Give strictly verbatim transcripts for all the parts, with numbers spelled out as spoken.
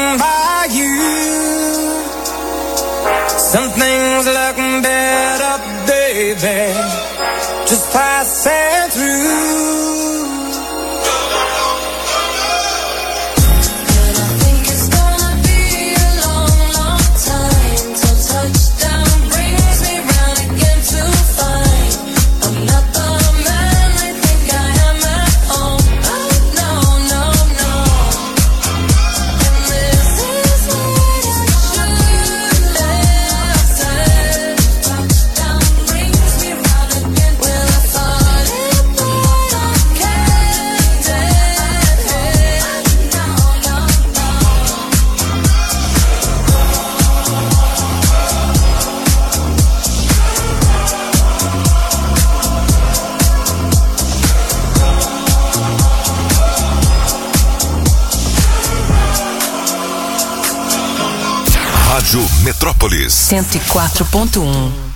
walking by you. Some things look better, baby, just passing through. Rádio Metrópolis cento e quatro ponto um.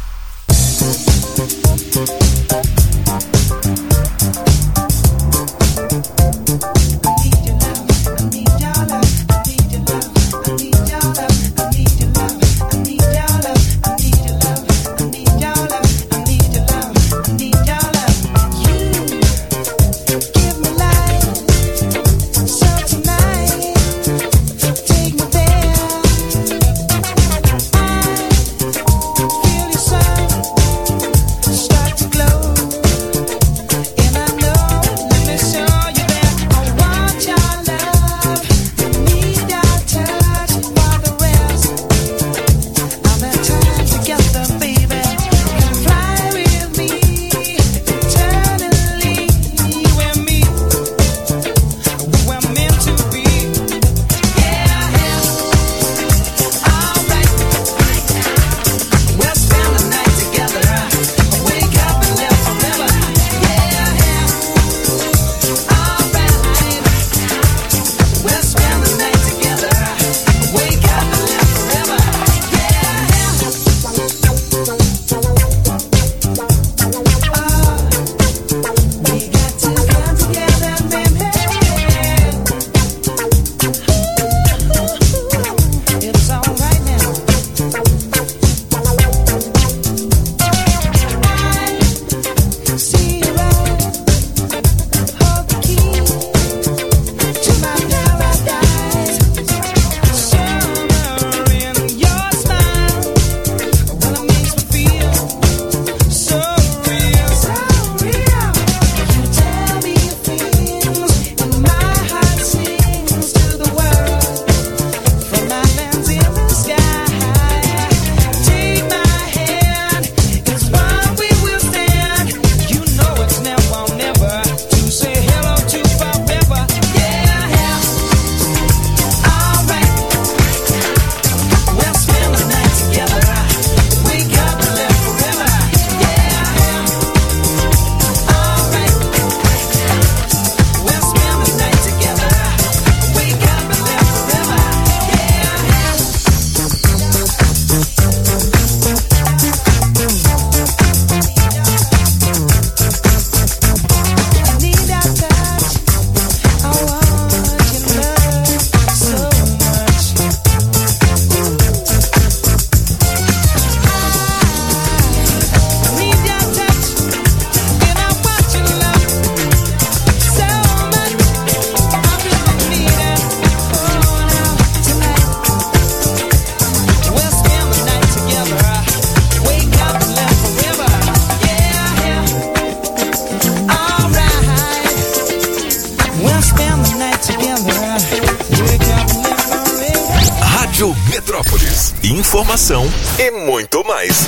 Metrópolis, informação e muito mais.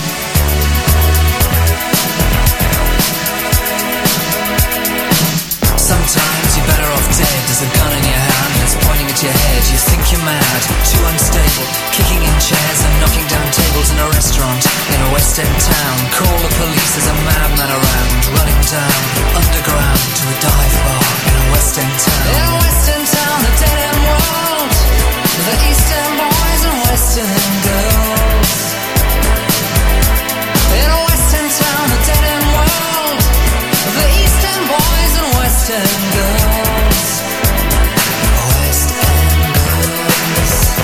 Sometimes you're better off dead. There's a gun in your hand that's pointing at your head. You think you're mad, too unstable, kicking in chairs and knocking down tables in a restaurant in a West End town. Call the police, there's a madman around, running down underground to a dive bar in a West End town. In a West End town, a dead end world, the East End boys and West End girls. In a West End town, a dead end world, the East End boys and West End girls. West End girls.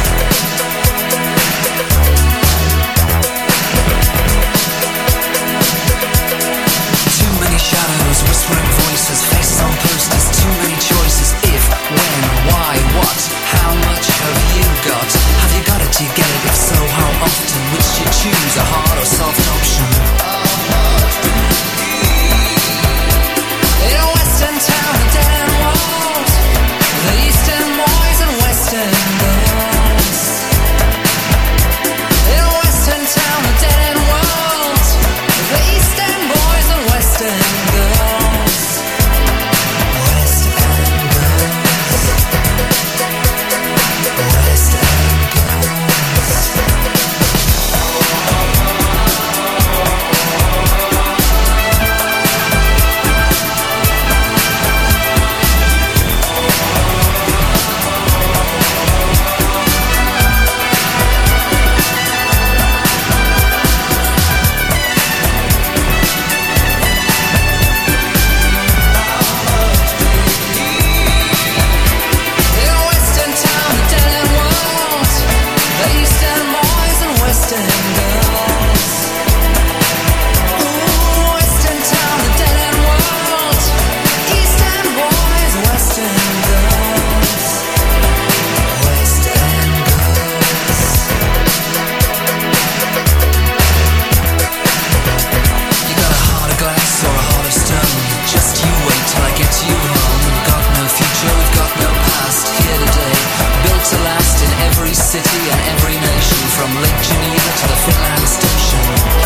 from Lake Geneva to the Finland Station.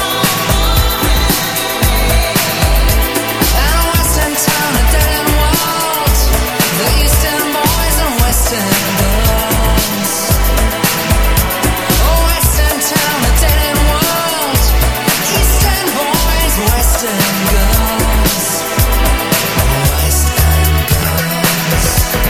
And a western town, a dead-end world, the eastern boys and western girls. A western town, a dead-end world, eastern boys, western girls. Western girls.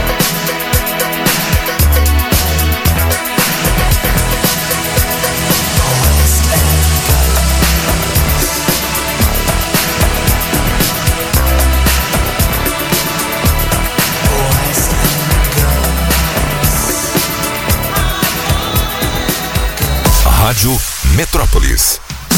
Rádio Metrópolis.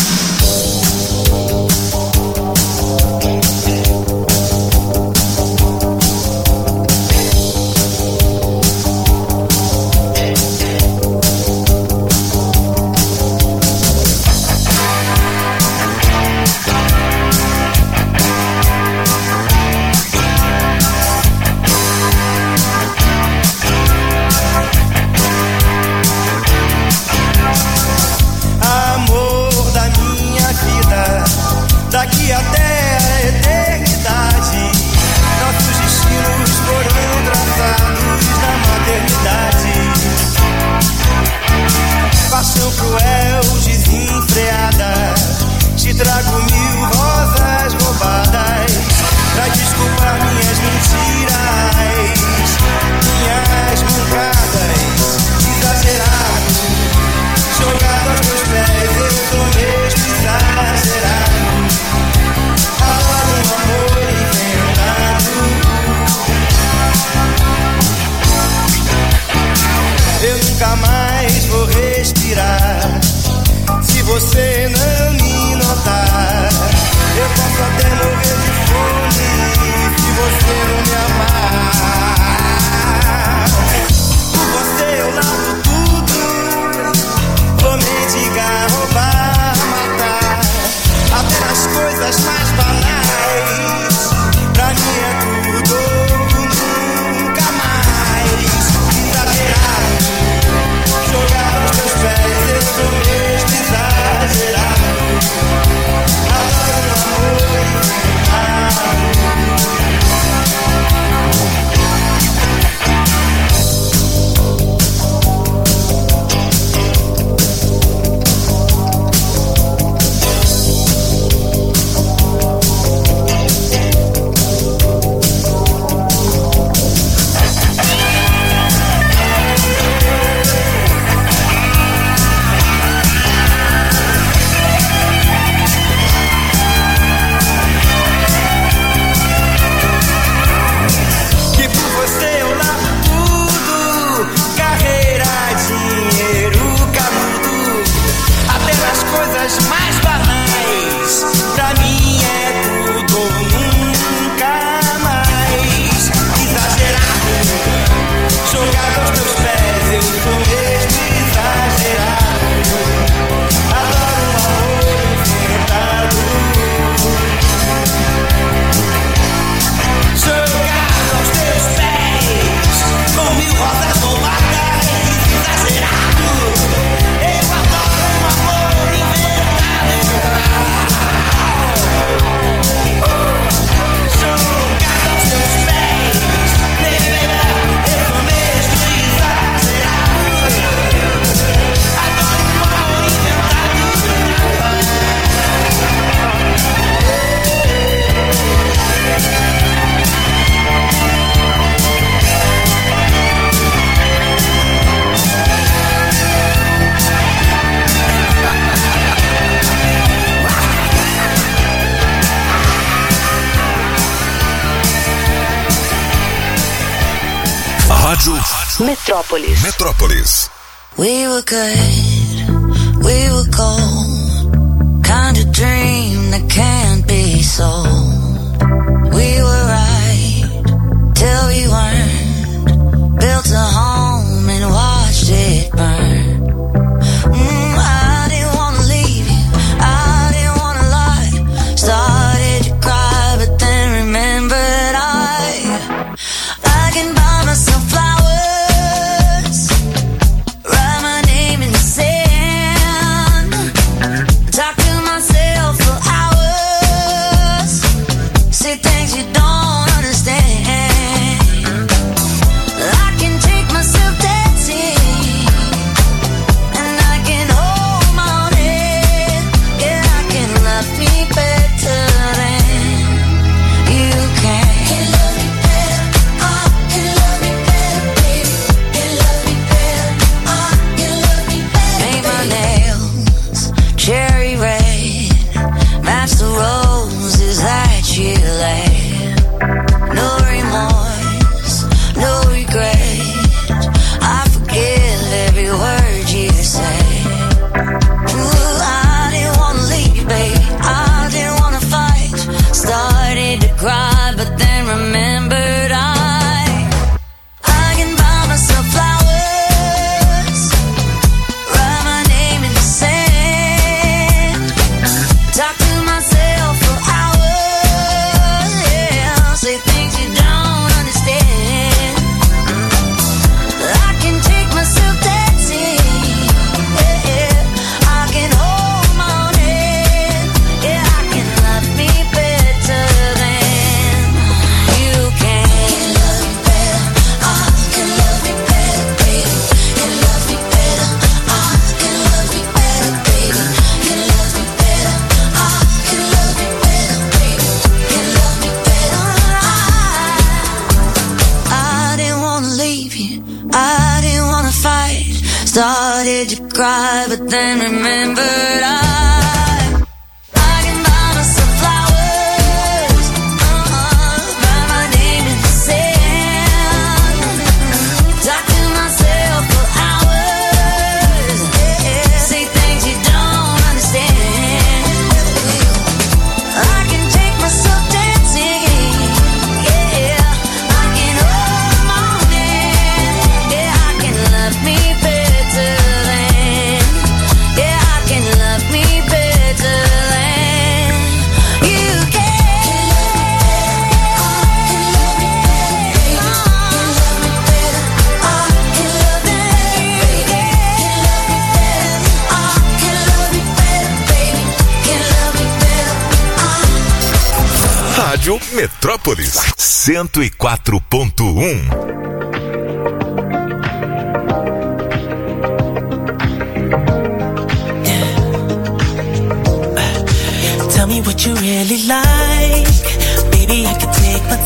Daqui até a eternidade, nossos destinos foram traçados na maternidade. Paixão cruel, desenfreada, te trago mil rosas roubadas pra desculpar minhas mentiras, minhas mancadas, exagerado, jogado aos teus pés, eu sou mesmo exagerado. Adoro um amor inventado. Eu nunca mais vou respirar se você não me notar. Eu posso até morrer de fome se você não me amar. Por você eu largo tudo, vou mendigar, roubar, matar, até nas coisas mais banais. Pra mim é tudo ou nunca mais. Exagerado, jogado aos teus pés, eu sou mesmo exagerado. Adoro um amor inventado. Mais banais, pra mim é tudo ou nunca mais. Exagerado, jogado aos teus pés, eu sou mesmo exagerado. Adoro um amor inventado. Jogado aos teus pés, com mil rosas roubadas, exagerado. Eu adoro um amor inventado. Jogado aos teus pés, baby, eu sou mesmo exagerado. Adoro um amor inventado. Rádio Metrópolis. Metrópolis. We were good, we were gold, kind of dream that can't be sold. We were right till we weren't, built a home and watched it burn. Mm, I didn't wanna leave you, I didn't wanna lie, started to cry but then remembered I I can buy myself flowers, write my name in the sand. cry, but then remembered I Rádio Metrópolis cento e quatro ponto um. Tell me what you really like. Baby, I can take my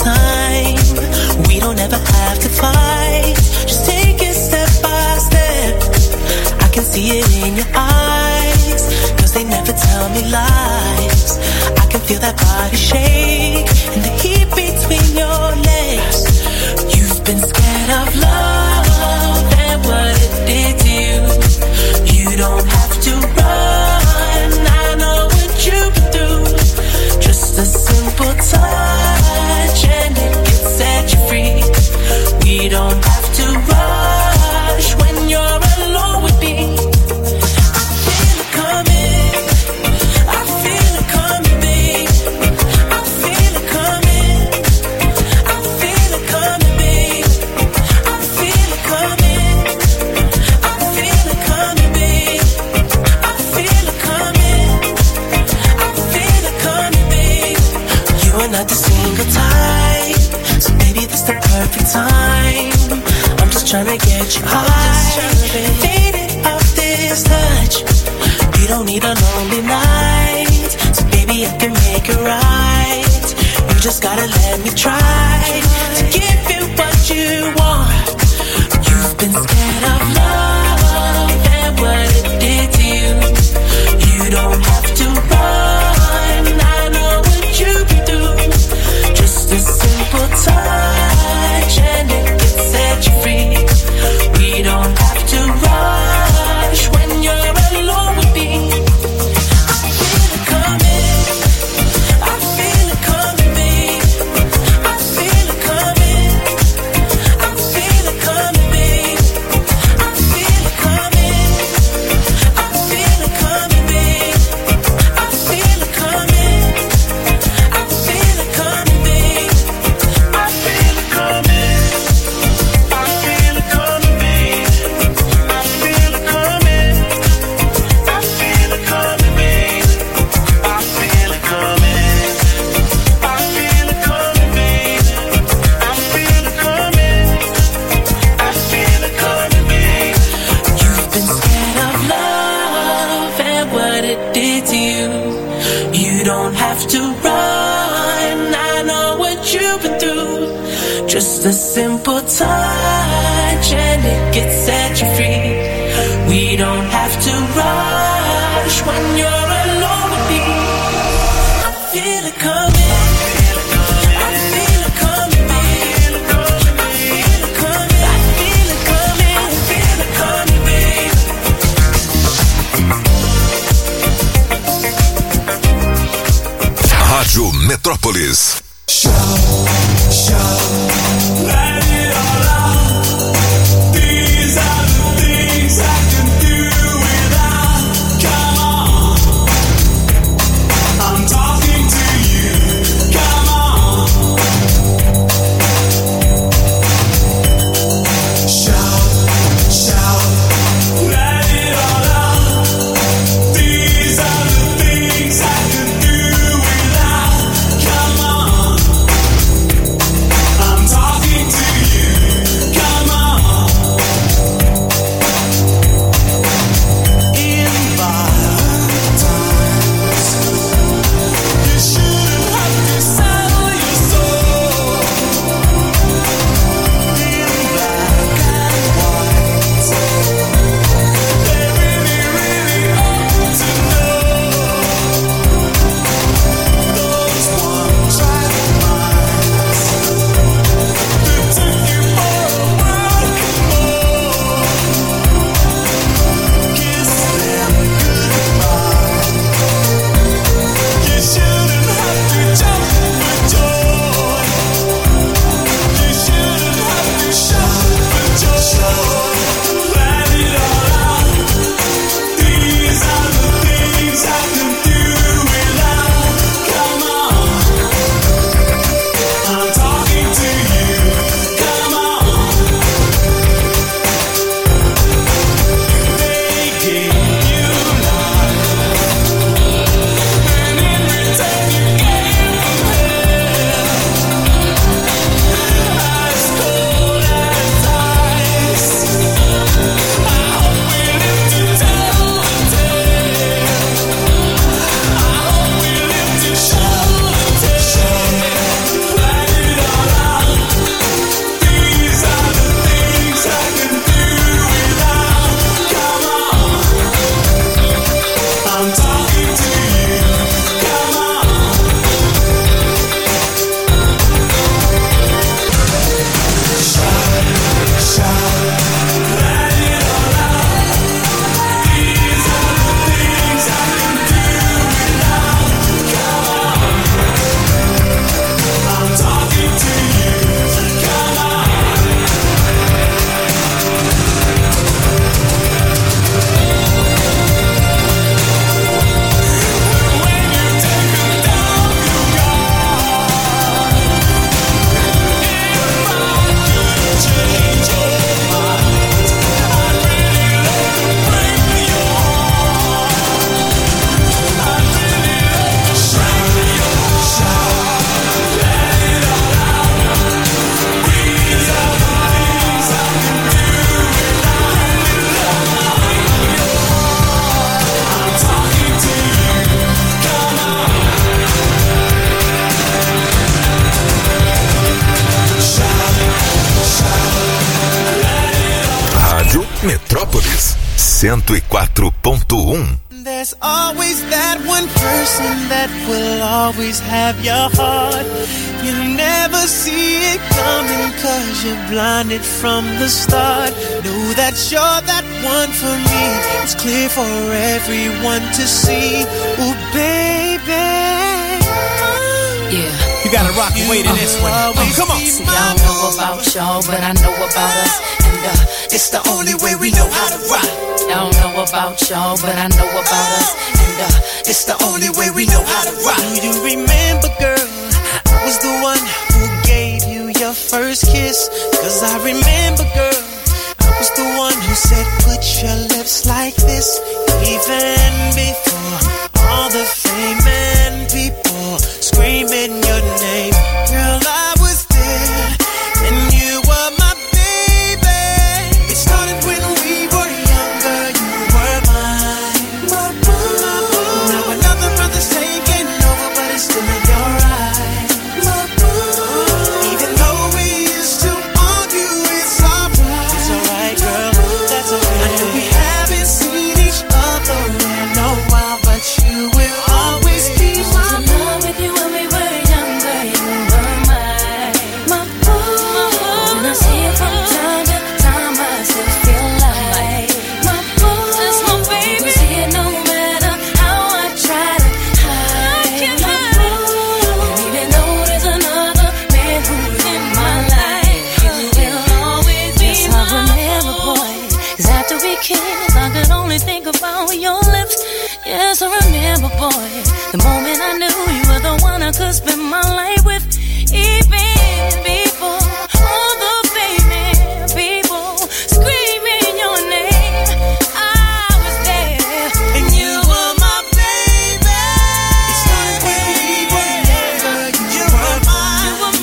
time. We don't ever have to fight. Just take it step by step. I can see it in your eyes, 'cause they never tell me lies. I can feel that body shake and the heat between your legs. You've been scared of love and what it did to you. You don't have to run, I know what you've been through. Just a simple touch and it can set you free. We don't have to rush when you're alone with me. I feel it coming, I feel it coming, babe. I feel it coming, I feel it coming, babe. I feel it coming, I feel it coming, babe. I feel it coming, I feel it coming, babe. You are not the single type, so baby this the perfect time. I'm just tryna get you high, faded off this touch. You don't need a lonely night, so baby I can make it right. You just gotta let me try to give you what you want. You've been scared of love and what it did to you. You don't have to run, I know what you've been through. Just a simple touch and it can set you free. We don't have to rush when you're alone with me. I feel it coming, I feel it coming, babe. I feel it coming, I feel it coming, babe. I feel it coming, I feel it coming, babe. I feel it coming, I feel it coming, babe. I feel it coming, I feel it coming, babe. I feel it coming, I feel it coming, babe. I feel it coming, I feel it coming, babe. I feel it coming, I feel it coming, babe. You've been scared of love and what it did to you. You don't have to run, I know what you've been through. Just a simple touch and it gets set you free. We don't have to rush when you're alone with me. I feel it coming, I feel it coming, babe. I feel it coming, I feel it coming, I feel it coming, babe. Rádio Metrópolis. Let it all out. These are the things I can do without. Come on, I'm talking to you. Come on, shout, shout. Let it all out. These are the things I can do without. Come on, cento e quatro ponto um. There's always that one person that will always have your heart. You never see it coming cause you're blinded from the start. Know that you're that one for me. It's clear for everyone to see. Ooh, baby. Yeah. You gotta rock and wait in this one. Oh, come on. See, I don't know about y'all, but I know about us. And uh, it's the only way we know how to rock. I don't know about y'all, but I know about us. And uh, it's the only way we know how to rock. Do you remember, girl? I was the one who gave you your first kiss. Cause I remember, girl, I was the one who said, put your lips like this. Even before all the fame and people screaming your name. Girl, I was there, and you were my baby. It started when we were younger, you were mine. My boo. Now another brother's taking over, but it's still in your eyes. My boo. Even though we used to argue, it's alright. It's alright, girl, that's okay. I know we haven't seen each other in a while, but you will always be my boo. With you when we were younger, you were mine. My boo. When I see you from time to time, I still feel like my boo. That's my baby. You see it no matter how I try to hide. My boo. And even though there's another man who's in my life, you will always be yes, my boo. Yes, I remember, boy, 'cause after we kissed, I could only think about your lips. Yes, I remember, boy, the moment I knew you were the one I could spend my life with. Even before all the famous people screaming your name, I was there, And you were my baby. It started when we were younger, you were mine. you were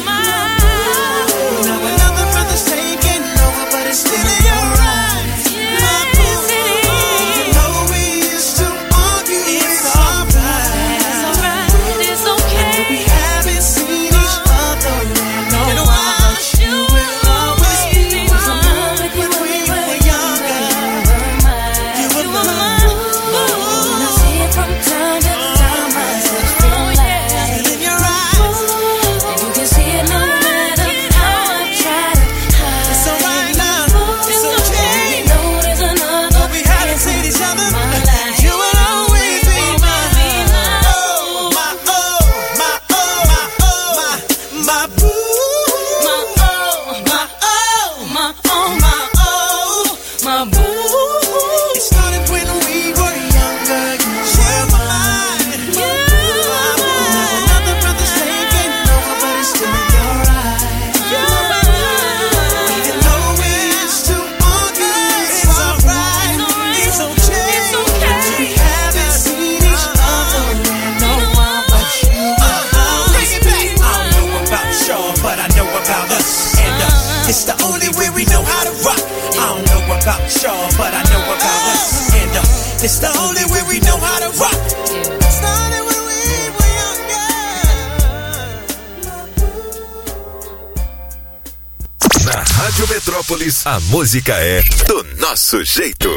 mine. Now another brother's taking over, but it's still in your eyes. My boo. Yes, it Even is. though we used to argue, it's alright. It's alright, it's okay. We haven't seen each other in a while, but you will always be mine. With you when we When we were were younger, younger, you were mine. you were mine. When I see it from time to time, I still feel like in your eyes. and you can see it no matter how I try to hide. It's alright now. It's okay. You know there's another We haven't seen each other. my life. You will always be mine. Oh, my oh, my oh, my oh, my my boo. My oh, my oh, my oh, my oh, my boo. It started when we were younger. You were mine. You My boo. Now another brother's taking over, but it's still in your eyes. Even though we used to argue, it's alright. It's okay. It's okay. We haven't seen each other in a while, but you will always be mine. I don't know about y'all, but I know about us. And uh, it's the only way we know how to rock. I don't know about y'all, but I know about us. And uh, it's the only way we know how to rock. Started when we were younger. Na Rádio Metrópolis, a música é do nosso jeito.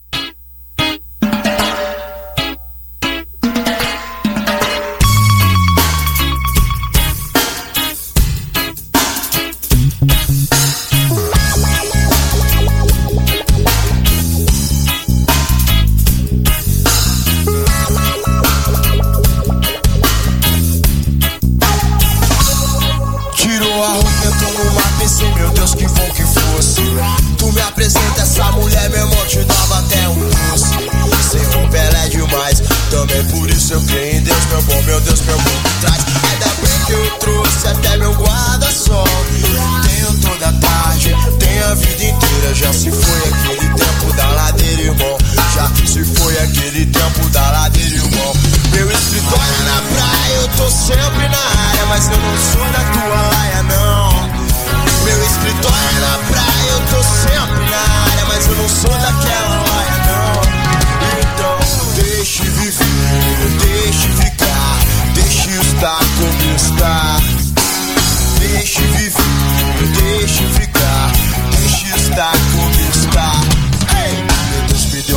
Tirou a roupa, entrou no mar, pensei, meu Deus, que bom que fosse. Tu me apresenta essa mulher, meu irmão, te dava até um doce. Sem roupa ela é demais, também por isso eu creio em Deus, meu bom, meu Deus, meu bom me traz. Ainda bem que eu trouxe até meu guarda-sol. Tenho toda a tarde, tenho a vida inteira. Já se foi aquele tempo da ladeira, irmão. Já se foi aquele tempo da ladeira, irmão. Meu escritório é na praia, eu tô sempre na área, mas eu não sou da tua laia, não. Meu escritório é na praia, eu tô sempre na área, mas eu não sou daquela laia, não. Então, deixe viver, deixe ficar, deixe estar como está. Deixe viver, deixe ficar, deixe estar como está. Ei, meu Deus me deu um monte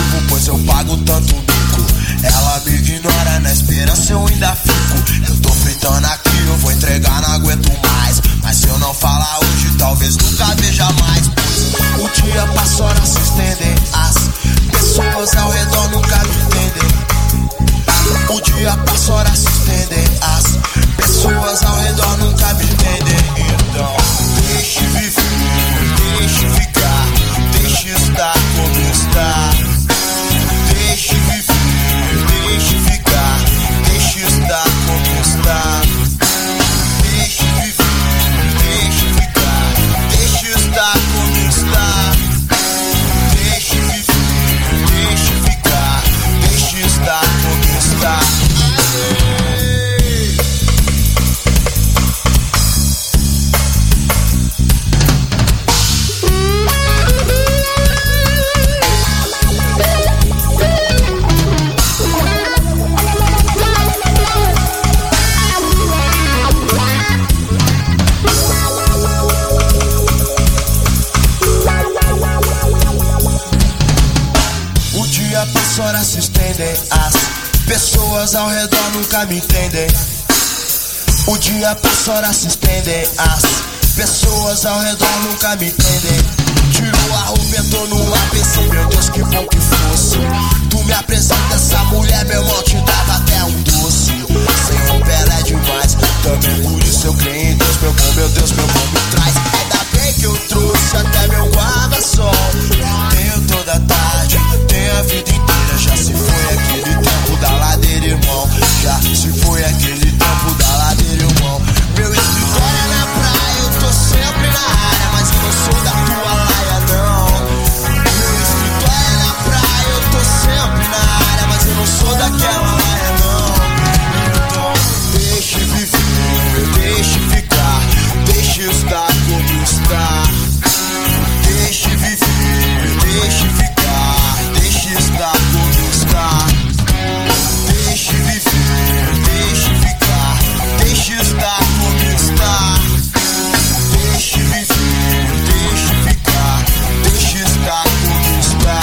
vivo, pois eu pago tanto mico. Ela me ignora, na esperança eu ainda fico. Eu tô fritando aqui, eu vou entregar, não aguento mais. Mas se eu não falar hoje, talvez nunca veja mais. Pois o dia passa, horas se estendem. As pessoas ao redor nunca me entendem. O dia passa, horas se estendem. As pessoas ao redor nunca me entendem. Então deixe viver, deixe ficar, deixe estar como está. Deixe viver, deixe ficar, deixe estar como está. Deixe viver, deixe ficar, deixe estar como está. Deixe viver, deixe ficar, deixe estar como está. As horas se estendem, as pessoas ao redor nunca me entendem. O dia passa, horas se estendem, as pessoas ao redor nunca me entendem. Tirou a roupa, entrou no A P C, meu Deus, que bom que fosse. Tu me apresenta essa mulher, meu irmão, te dava até um doce. Sem roupa ela é demais, também por isso eu creio em Deus. Meu bom, meu Deus, meu bom me traz. Ainda bem que eu trouxe até meu guarda-sol. Tenho toda a tarde, tenho a vida inteira. Já se foi aquele tempo da ladeira, irmão. Já se foi aquele tempo da ladeira, irmão. Meu escritório é na praia, eu tô sempre na área, mas eu não sou da tua laia, não. Meu escritório é na praia, eu tô sempre na área, mas eu não sou daquela laia, não. Então deixe viver, deixe ficar, deixe estar como está. Deixe viver, deixe ficar, deixe estar como está. Deixe viver, deixe ficar, deixe estar como está. Deixe viver, deixe ficar, deixe estar como está.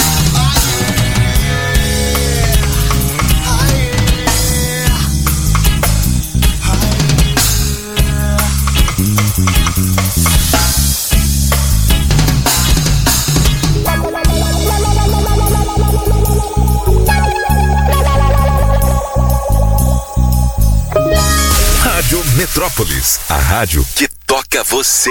Rádio Metrópolis, a rádio que toca você.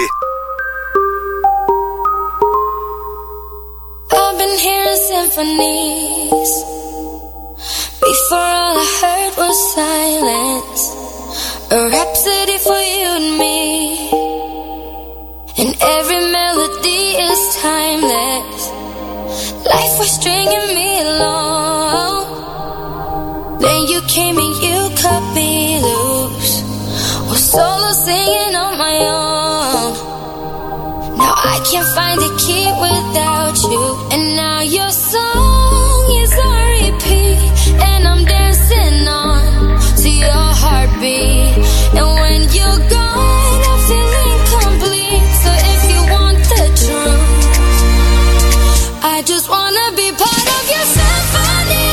I've been hearing symphonies. Before all I heard was silence. A rhapsody for you and me. And every melody is timeless. Life was stringing me along. Then you came and you cut me loose. Was solo singing on my own. Now I can't find a key without you. And now your song is on repeat. And I'm dancing on to your heartbeat. And when you're gone, I feel incomplete. So if you want the truth, I just wanna be part of your symphony.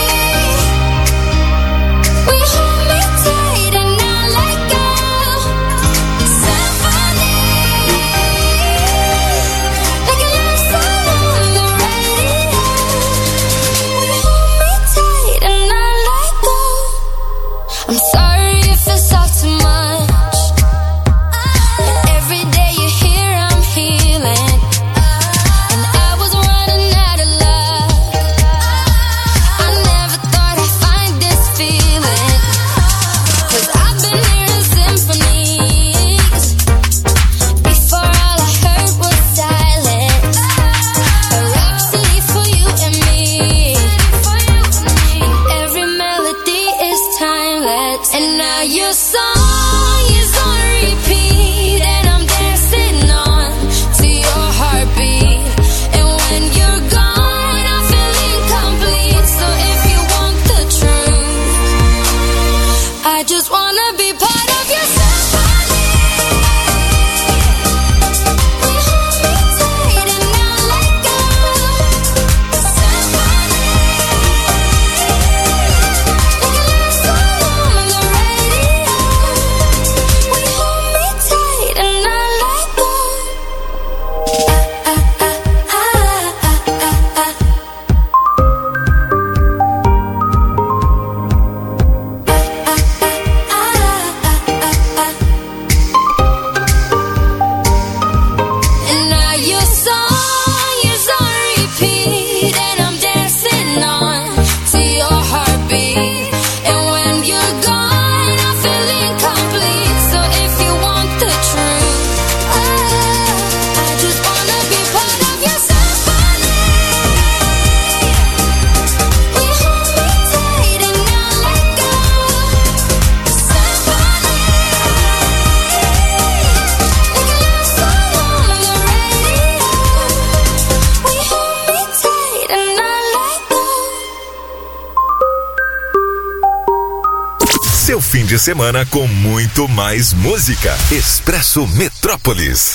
We hold me tight and not let go. Symphony, like a love song on the radio. We hold me tight and not let go. I'm sorry if it's all too much, but every day you're here I'm healing. And I was running out of luck. I never thought I'd find this feeling. Cause I've been hearing symphonies. Before all I heard was silence. A rhapsody for you and me. And every melody is timeless. And now your song is on repeat. And I'm dancing on to your heartbeat. And when you're gone, I feel incomplete. So if you want the truth, I just wanna be part of your symphony. We hold me tight and not let go. Symphony, fim de semana com muito mais música. Expresso Metrópolis.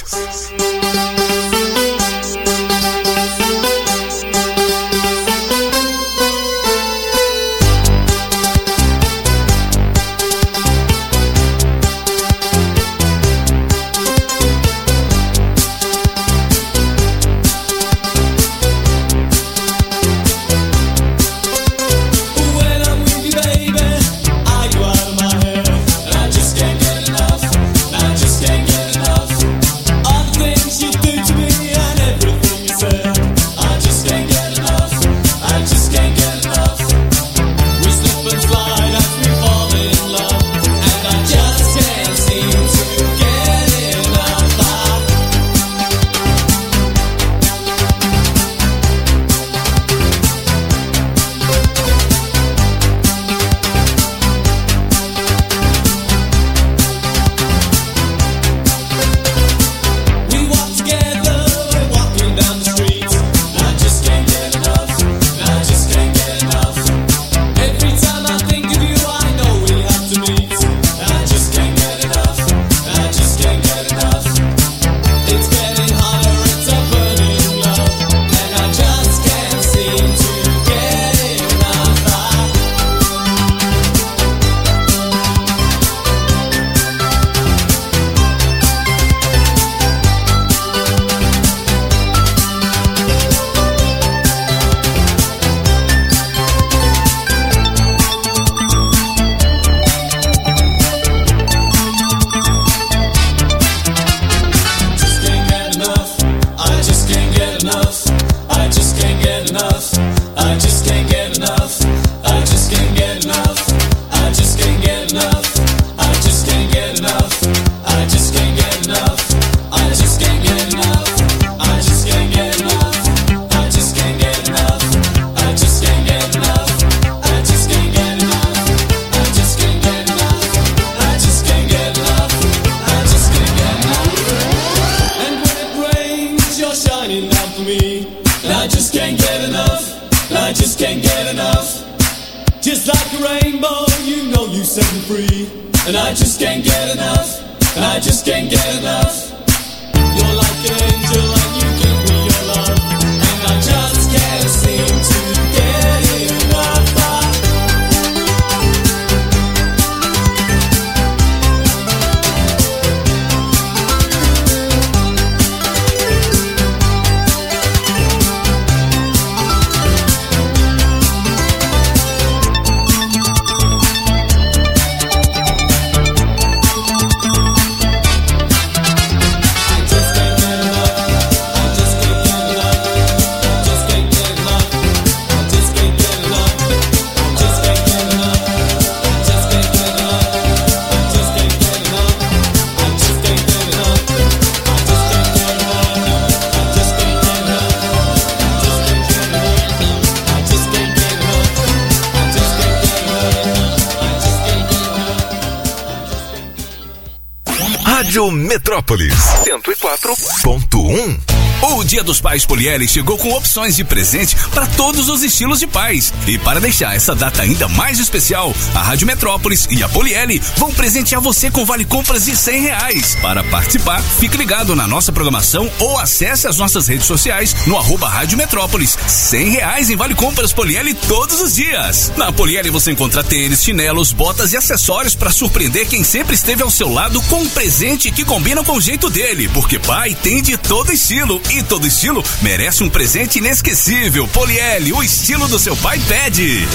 Rádio Metrópolis cento e quatro ponto um. O Dia dos Pais Polieli chegou com opções de presente para todos os estilos de pais. E para deixar essa data ainda mais especial, a Rádio Metrópolis e a Polieli vão presentear você com vale compras de cem reais. Para participar, fique ligado na nossa programação ou acesse as nossas redes sociais no arroba Rádio Metrópolis. cem reais em vale compras Polieli todos os dias. Na Polieli você encontra tênis, chinelos, botas e acessórios para surpreender quem sempre esteve ao seu lado com um presente que combina com o jeito dele, porque pai tem de todo estilo. E todo estilo merece um presente inesquecível. Polieli, o estilo do seu pai pede.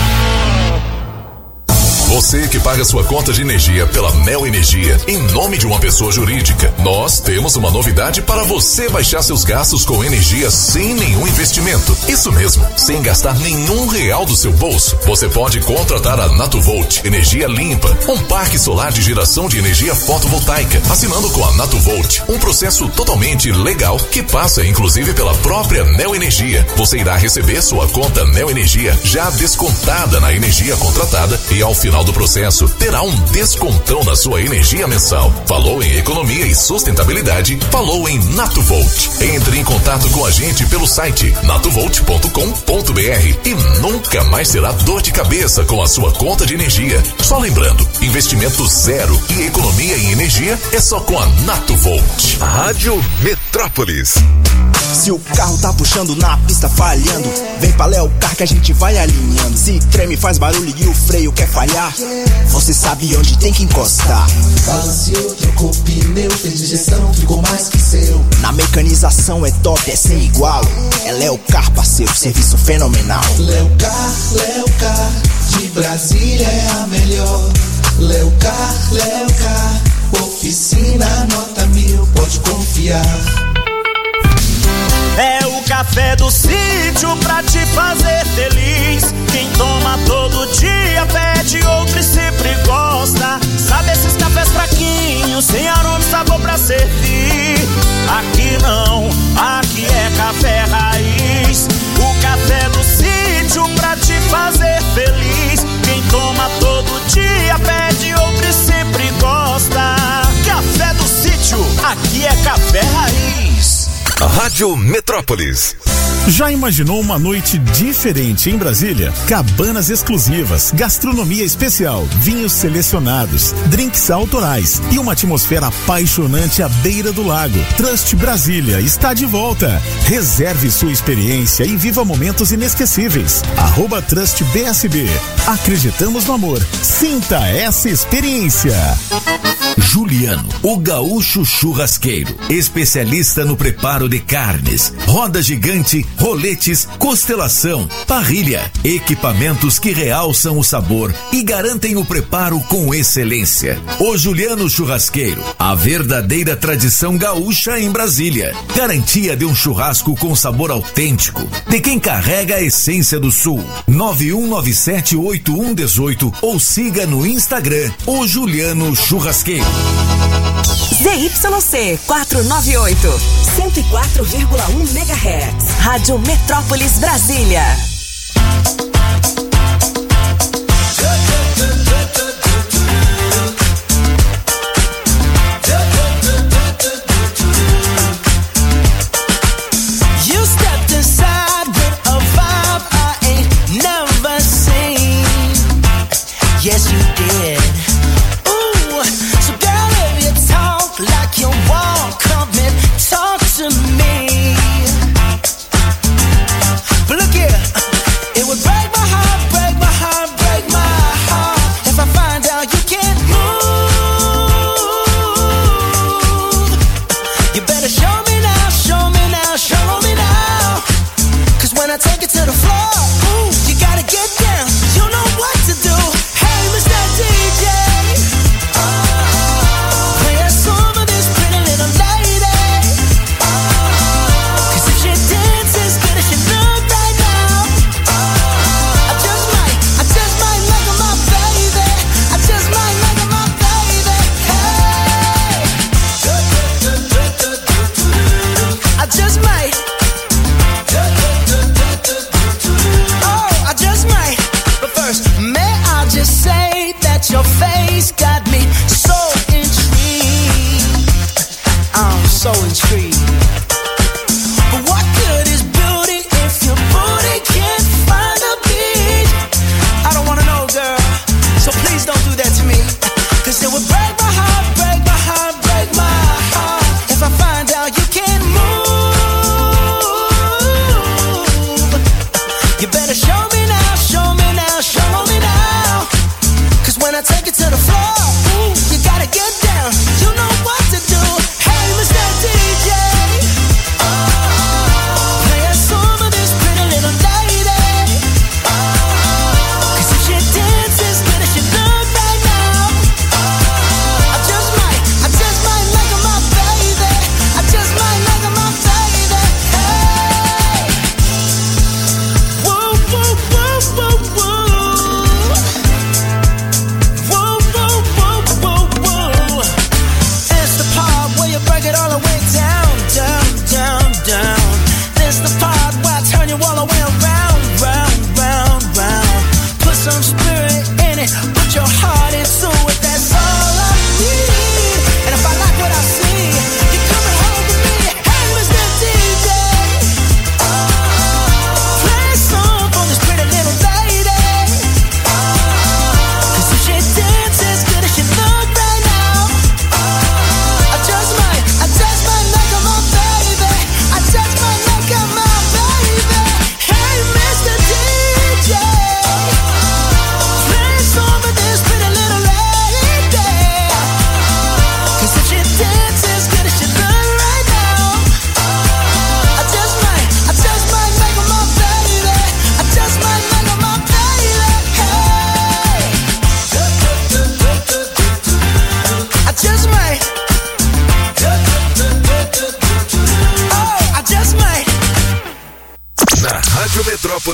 Você que paga sua conta de energia pela Neo Energia em nome de uma pessoa jurídica, nós temos uma novidade para você baixar seus gastos com energia sem nenhum investimento. Isso mesmo, sem gastar nenhum real do seu bolso. Você pode contratar a Natuvolt Energia Limpa, um parque solar de geração de energia fotovoltaica, assinando com a Natuvolt, um processo totalmente legal que passa inclusive pela própria Neo Energia. Você irá receber sua conta Neo Energia já descontada na energia contratada e ao final final do processo, terá um descontão na sua energia mensal. Falou em economia e sustentabilidade? Falou em Natuvolt. Entre em contato com a gente pelo site natuvolt ponto com ponto br e nunca mais terá dor de cabeça com a sua conta de energia. Só lembrando, investimento zero e economia em energia é só com a Natuvolt. Rádio Metrópolis. Se o carro tá puxando na pista falhando, vem pra Léo Car que a gente vai alinhando. Se treme, faz barulho e o freio quer falhar, você sabe onde tem que encostar. Balanceou, trocou pneu, fez digestão, ficou mais que seu. Na mecanização é top, é sem igual. É Léo Car, parceiro, serviço fenomenal. Léo Car, Léo Car, de Brasília é a melhor. Léo Car, Léo Car, oficina nota mil, pode confiar. É o café do sítio pra te fazer feliz. Quem toma todo dia pede outro e sempre gosta. Sabe esses cafés fraquinhos, sem aroma e sabor pra servir? Aqui não, aqui é café raiz. O café do sítio pra te fazer feliz. Quem toma todo dia pede outro e sempre gosta. Café do sítio, aqui é café raiz. Rádio Metrópolis. Já imaginou uma noite diferente em Brasília? Cabanas exclusivas, gastronomia especial, vinhos selecionados, drinks autorais e uma atmosfera apaixonante à beira do lago. Trust Brasília está de volta. Reserve sua experiência e viva momentos inesquecíveis. Arroba Trust B S B. Acreditamos no amor. Sinta essa experiência. Juliano, o gaúcho churrasqueiro, especialista no preparo de carnes, roda gigante, roletes, costelação, parrilha, equipamentos que realçam o sabor e garantem o preparo com excelência. O Juliano Churrasqueiro, a verdadeira tradição gaúcha em Brasília. Garantia de um churrasco com sabor autêntico, de quem carrega a essência do sul. nove um nove sete oito um um oito ou siga no Instagram, o Juliano Churrasqueiro. Z Y C quatrocentos e noventa e oito, cento e quatro vírgula um megahertz. Rádio Metrópolis Brasília. You stepped inside with a vibe I ain't never seen. Yes, you did. Ooh, so girl, if you talk like you walk, come and talk to me. But look here, it would break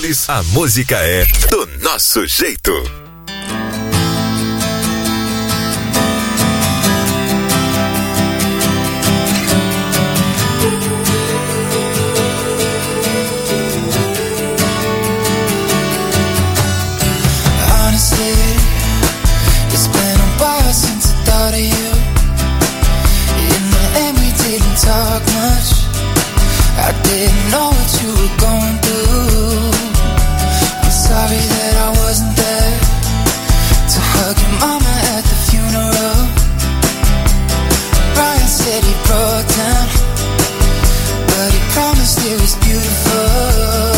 Metrópolis, a música é do nosso jeito. Talk much. I didn't know what you were going through. I'm sorry that I wasn't there to hug your mama at the funeral. Brian said he broke down, but he promised it was beautiful.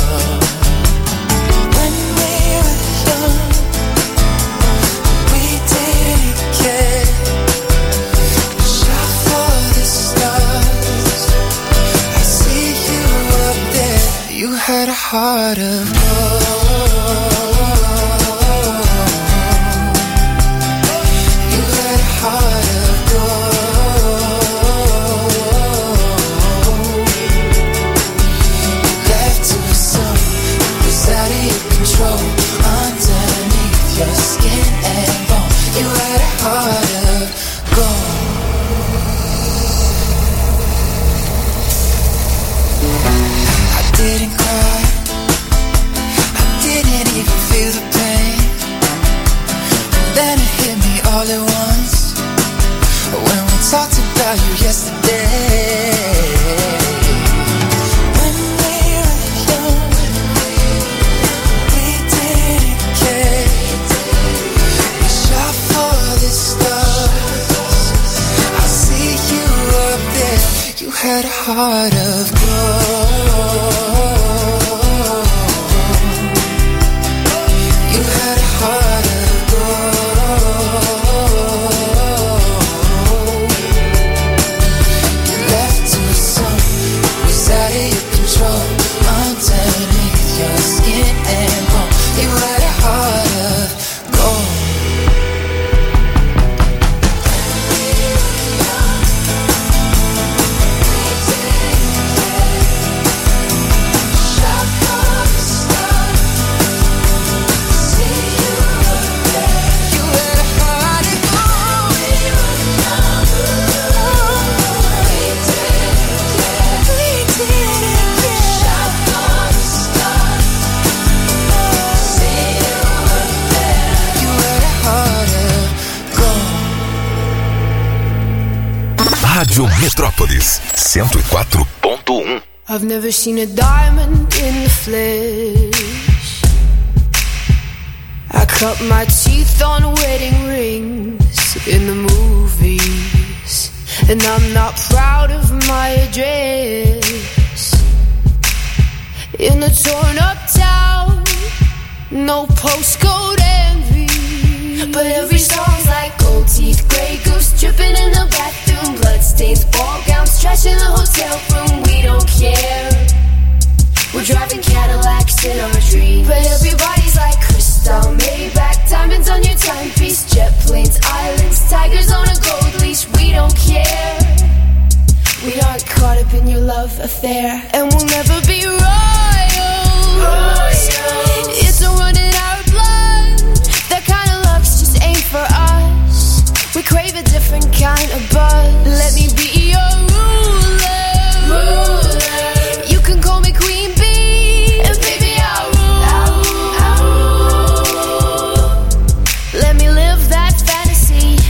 When we were young, we didn't care. Shot for the stars. I see you up there. You had a heart of gold. You had a heart of gold. Left to some was out of your control. Underneath your skin and bone, you had a heart of gold. I didn't cry, I didn't even feel the pain. And then it hit me all at once when we talked about you yesterday. When we were young, we didn't care. We shot for the stars. I see you up there. You had a heart of gold. You had a heart of gold. You left to some was out of your control. Underneath your skin and bone, you had a heart of gold. Rádio Metrópolis cento e quatro ponto um. I've never seen a diamond in the flesh. I cut my teeth on wedding rings in the movies, and I'm not proud of my address. In a torn up town, no postcode envy, but every song's like gold teeth, grey goose dripping in the bathroom, bloodstains, ball gowns, trash in the hotel room. We don't care. We're driving Cadillacs in our dreams, but everybody's like crystal, Maybach, diamonds on your timepiece, jet planes, islands, tigers on a gold leash. We don't care. We aren't caught up in your love affair, and we'll never be royals. Royals. It's a run in our blood. That kind of luck's just ain't for us. We crave a different kind of buzz. Let me be your ruler. Ruler. You can call me Queen Bee, and baby I'll rule. I'll rule. Let me live that fantasy.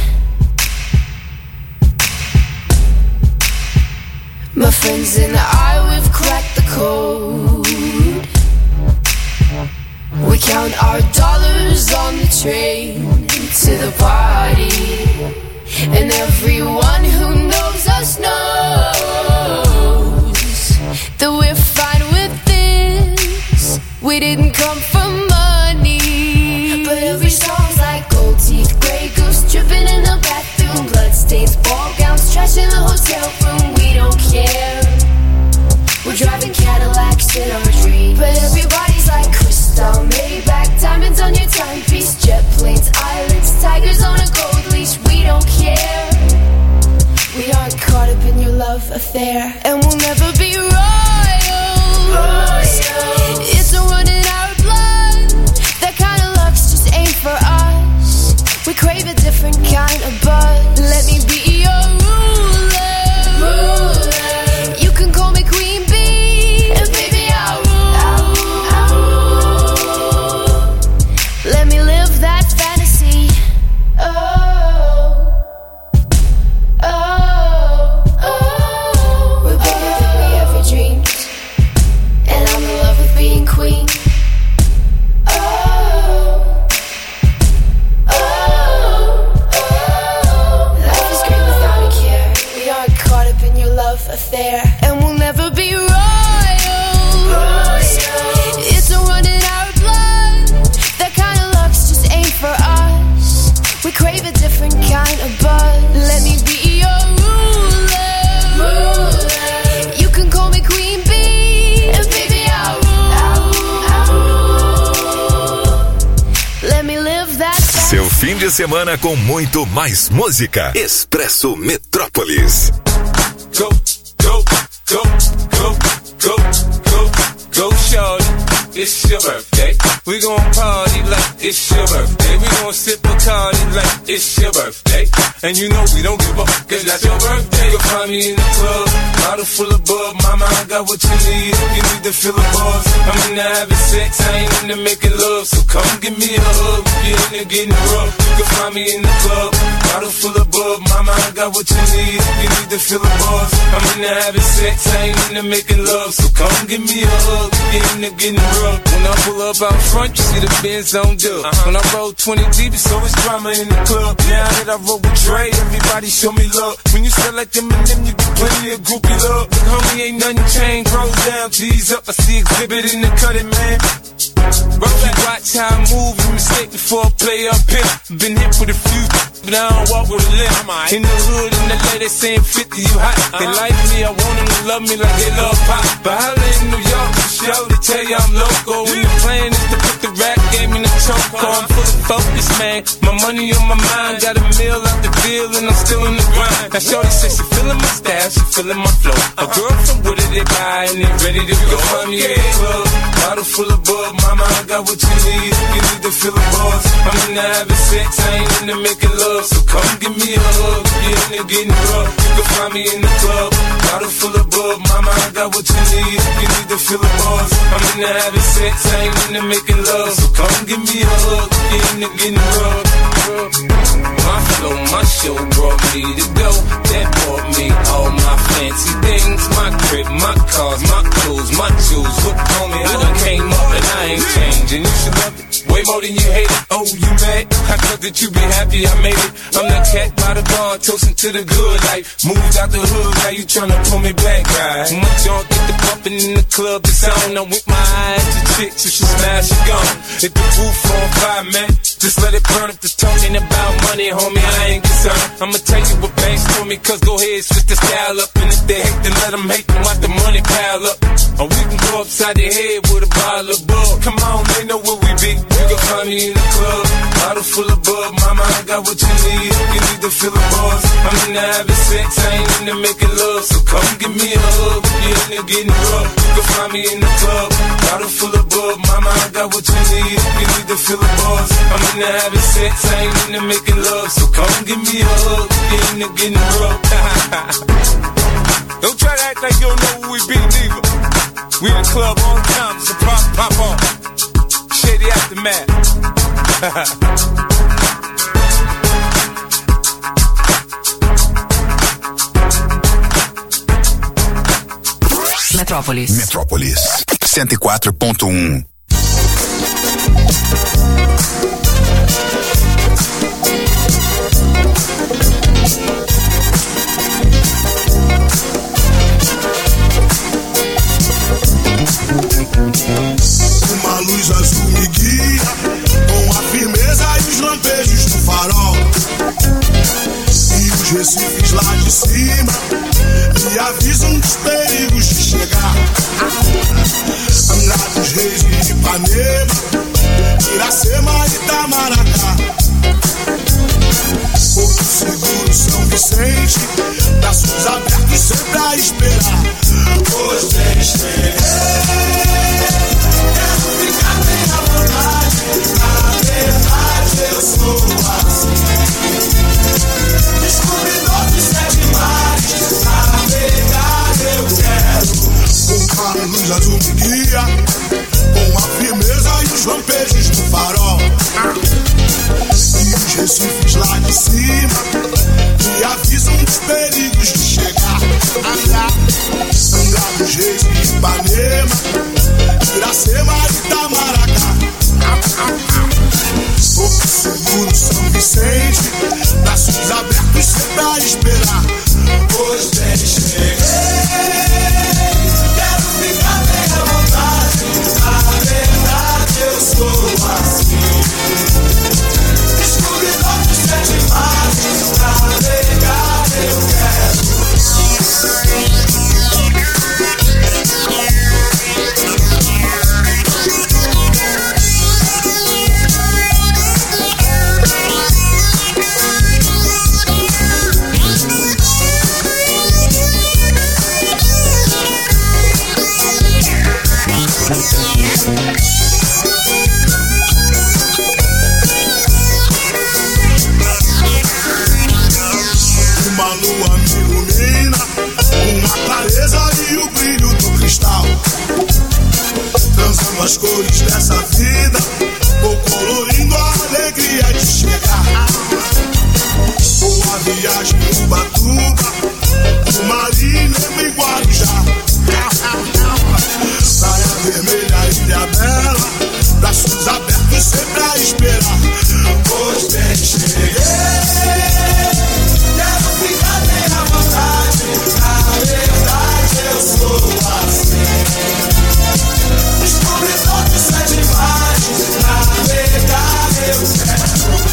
My friends and I, we've cracked the code. We count our dollars on the train to the party, and everyone who knows us knows that we're fine with this. We didn't come for money, but every song's like gold teeth, grey goose dripping in the bathroom, bloodstains, ball gowns, trash in the hotel room. We don't care. We're driving Cadillacs in our dreams, but everybody's like crystal, Maybach, diamonds on your timepiece, jet planes, islands, tigers on a gold leash. We don't care. We aren't caught up in your love affair, and we'll never be royals. Royals. It's a run in Seu fim de semana com muito mais música. Expresso Metrópolis. Go, go, go, go, go, go, go, shorty. It's your birthday. We gon' party like it's your birthday. We gon' sip a party like it's your birthday. And you know we don't give up, cause that's your birthday. You'll find me in the club, bottle full of bub. Mama, I got what you need if you need to fill the bars. I'm into having sex, I ain't into making love. So come give me a hug, if you're into getting rough. You can find me in the club, bottle full of bub. Mama, I got what you need if you need to fill the bars. I'm into having sex, I ain't into making love. So come give me a hug, if you're into getting rough. When I pull up out front, you see the Benz on dub. Uh-huh. When I roll twenty deep, it's always drama in the club. Now that I roll with Dre, everybody show me love. When you sell like them and them, you get plenty of groupie love. Look, homie, ain't nothing changed. Rolls down, G's up. I see exhibit in the cutting, man. Roll that, watch how I move. You mistake before I play up here. Been hit with a few, but I don't walk with a limp. In the hood, in the lady, they saying fifty, you hot. Uh-huh. They like me, I want them to love me like they love pop. But holla in New York, show to tell you I'm local. When the plan is to put the rap game in the choke. I'm full of focus, man. My money on my mind. Got a meal out the deal and I'm still in the grind. Now shorty says she feeling my style, she feeling my flow. A girl from Wooded, they buy and they ready to go. Find me in the club, bottle full of bub. Mama, I got what you need. You need to feel the buzz. I'm into having sex, I ain't into making love. So come give me a hug, you into getting rough. You can find me in the club, bottle full of bub. Mama, I got what you need. You need to feel the buzz. I'm into having sex, I ain't into making love. So come give me a hug, you into getting rough. My flow, my show brought me to go. That brought me all my fancy things. My crib, my cars, my clothes, my jewels. Look, homie, I done came up and I ain't changing. You should love it way more than you hate it. Oh, you mad? I thought that you be happy I made it. I'm that cat by the bar, toasting to the good life. Moved out the hood, now you tryna pull me back, right? My junk get the bumping in the club, it's on. I'm with my eyes to chicks, if she smash, she gone. Hit the roof on fire, man. Just let it burn if the talking about money, homie, I ain't concerned. I'ma tell you what banks told me, cause go ahead, switch the style up. And if they hate, then let them hate, then watch the money pile up. Or we can go upside their head with a bottle of bug. Come on, they know where we be. You can find me in the club, bottle full of bug. Mama, I got what you need. You need to feel the buzz. I'm into having sex, I ain't into making love. So come give me a hug, you into getting rough. You can find me in the club, bottle full of bug. Mama, I got what you need. You need to feel the buzz. I'm into having sex, I ain't into making love. So come give me a hug, you into getting rough. Don't try to act like you don't know who we be, neither. We in the club all the time, so pop, pop on. Shady Aftermath. Metrópolis. Metrópolis. cento e quatro ponto um. Uma luz azul me guia, com a firmeza e os lampejos do farol. E os recifes lá de cima me avisam dos perigos de chegar. Angra dos Reis e Ipanema, Iracema e Itamaracá. Porto Seguro, São Vicente, braços abertos sempre a esperar. Hoje cheguei, quero ficar bem à vontade. Na verdade eu sou assim, descobridor de sete mares. Navegar eu quero, com a luz azul me guia, com a firmeza e os lampejos do farol. E os recifes lá de cima me avisam dos perigos de chegar. Angra, Angra dos Reis e Ipanema, Iracema e Itamaracá. Porto Seguro, São Vicente, braços abertos sempre a esperar. Hoje cheguei, quero ficar bem à vontade. Na verdade eu sou assim, descobridor de sete mares. Navegar eu quero. colorindo a alegria de chegar. Boa viagem em Ubatuba, o Marinho em Guarujá. Praia Vermelha, Ilha Bela, braços abertos sempre a esperar. Pois bem, cheguei, quero ficar bem à vontade. Na verdade eu sou assim, descobridor de sete imagens. Navegar eu quero.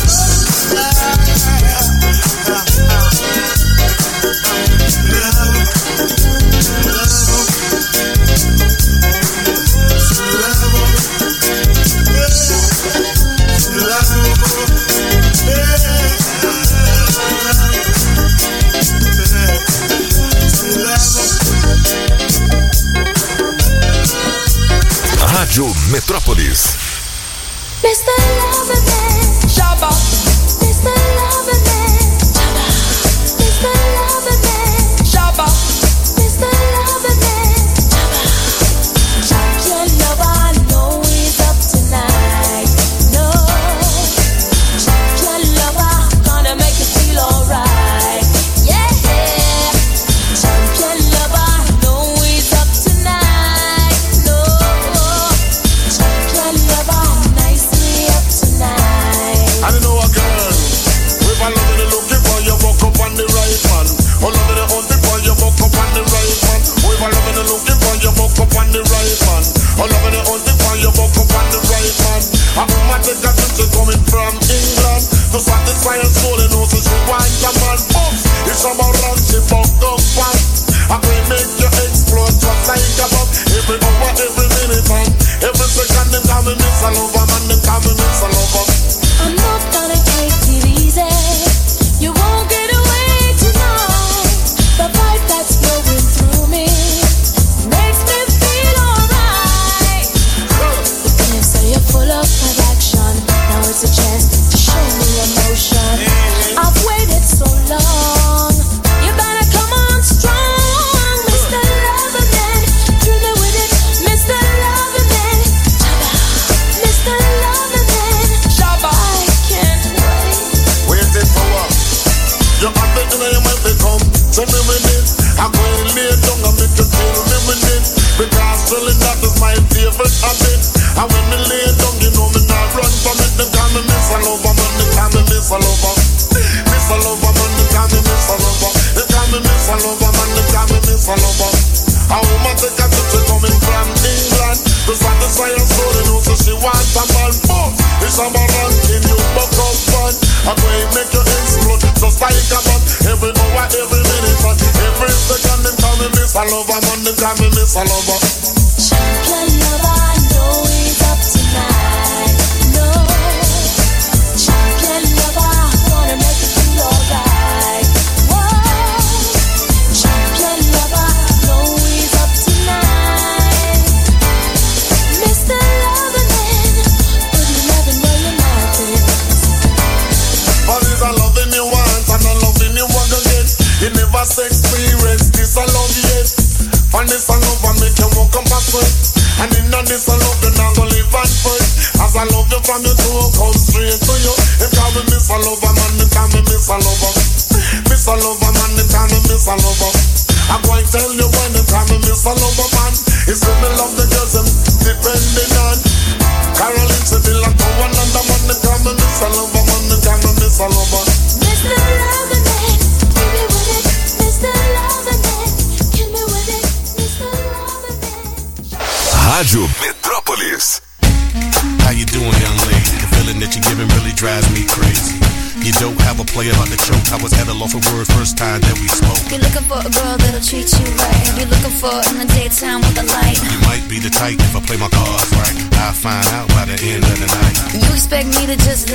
Rádio Metrópolis. mister Loverman, Shabba. mister Loverman, Shabba. mister Loverman, Shabba. mister Loverman, Shabba. Champion lover, know he's up tonight. No, champion lover, gonna make you feel alright. Yeah, champion lover, know he's up tonight. No, champion lover, nicely up tonight. I don't know a girl, if I love it, looking for you, walk up on the right man. Oh, love it, hunting for you, walk up on the right man. Oh, if I love it, looking for you, walk up on the right man. Oh, love it, hunting for you, walk up on the right man. A woman take a trip, she's coming from England to satisfy her soul and also she wants a man. Books, it's about run, she bucked up fast. I will make you explode just like a bomb. Every hour, every minute, man. Every second, them call me miss a lover, man, them call me miss a lover. I'm not gonna take it easy. You won't get away tonight. The vibe that's flowing through me makes me feel alright. The game say you're full of action. Now it's a chance to show me emotion. I've waited so long. You better come on strong, mister Loverman. Thrill me with it, mister Loverman. mister Loverman, Shabba. I can't wait. Waiting for what? You have it in your mind, they come to me with it. I'm going to lay down and make you kill me with it. Because drilling, that is my favorite habit. And when me lay down, you know me not run from it. They call me miss a lover, man, they call me miss a lover. Miss a lover, man, they call me miss a lover. They call me miss a lover, man, they call me miss a lover. A woman take a trip, she coming from England to satisfy her soul, and also she wants a man. Boom, it's a man in you, buck up fun. I'm going to make you explode just like a bomb. Every hour, every minute, man. Every second, them call me miss a lover, man, them call me miss a lover. Champion lover, I know he's up tonight. No, champion lover, wanna make you feel alright. Whoa, champion lover, know he's up tonight. mister Loverman, put your loving where your mouth is. All is a loving you want and a loving you want again. You never experience this a love yet. And this a love and make you walk up a sweat. And in this a love you not gonna live at first. As I love you from your toe, come straight to you. If call me miss a lover, man, they call me miss a lover. Miss a lover, man, they call me miss a lover. I'm going to tell you when they call me miss a lover, man. It's when me love the girls I'm depending on. Caroline Sevilla, go another man, they call me miss a lover, man, they call me miss a lover. mister Loverman, kill me with it, mister Loverman, kill me with it, mister Loverman. Rádio Metrópolis. How you doing, young lady? The feeling that you're giving really drives me crazy. You don't have a player about to choke. I was at a loss for words first time that we spoke. You're looking for a girl that'll treat you right. You're looking for in the daytime with a light. You might be the type if I play my cards right. I'll find out by the end of the night. You expect me to just